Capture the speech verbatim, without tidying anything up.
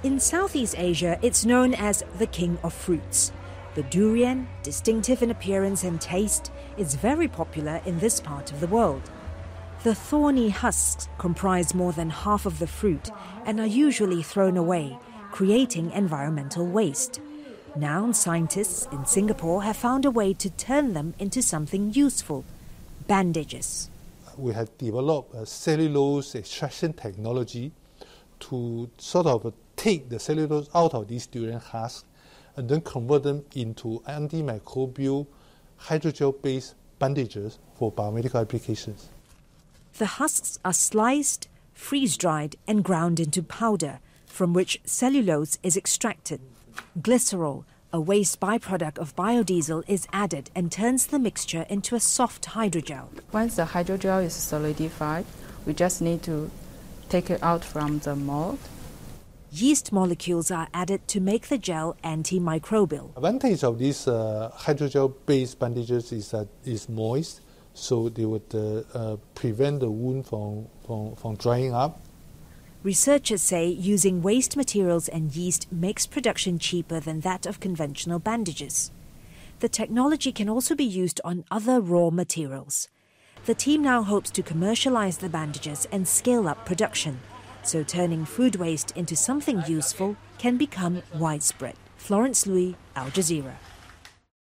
In Southeast Asia, it's known as the king of fruits. The durian, distinctive in appearance and taste, is very popular in this part of the world. The thorny husks comprise more than half of the fruit and are usually thrown away, creating environmental waste. Now, scientists in Singapore have found a way to turn them into something useful: bandages. We have developed a cellulose extraction technology to sort of take the cellulose out of these durian husks and then convert them into antimicrobial hydrogel-based bandages for biomedical applications. The husks are sliced, freeze-dried and ground into powder, from which cellulose is extracted. Glycerol, a waste byproduct of biodiesel, is added and turns the mixture into a soft hydrogel. Once the hydrogel is solidified, we just need to take it out from the mold. Yeast molecules are added to make the gel antimicrobial. Advantage of these uh, hydrogel-based bandages is that it's moist, so they would uh, uh, prevent the wound from, from, from drying up. Researchers say using waste materials and yeast makes production cheaper than that of conventional bandages. The technology can also be used on other raw materials. The team now hopes to commercialize the bandages and scale up production, so turning food waste into something useful can become widespread. Florence Louis, Al Jazeera.